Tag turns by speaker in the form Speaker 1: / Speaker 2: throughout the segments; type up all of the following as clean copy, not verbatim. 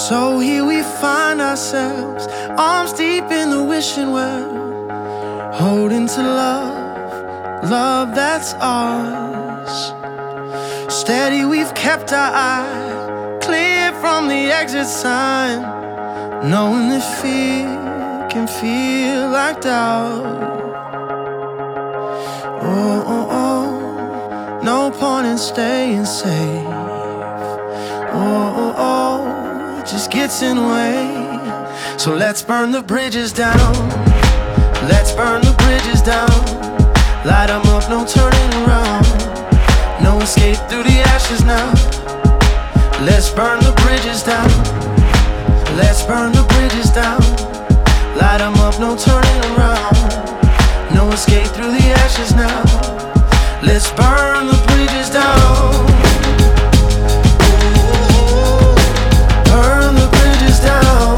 Speaker 1: So here we find ourselves, arms deep in the wishing well, holding to love, love that's ours. Steady we've kept our eye clear from the exit sign, knowing that fear can feel like doubt. Oh, oh, oh, no point in staying safe. Oh, oh, oh, it just gets in the way. So let's burn the bridges down. Let's burn the bridges down. Light them up, no turning around. No escape through the ashes now. Let's burn the bridges down. Let's burn the bridges down. Light them up, no turning around. No escape through the ashes now. Let's burn the bridges down. Burn the bridges down.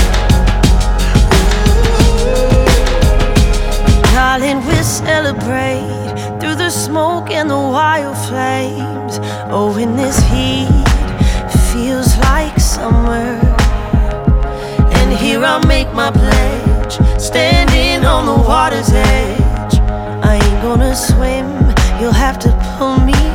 Speaker 2: Darling, we'll celebrate through the smoke and the wild flames. Oh, in this heat feels like summer. And here I'll make my pledge, standing on the water's edge. I ain't gonna swim, you'll have to pull me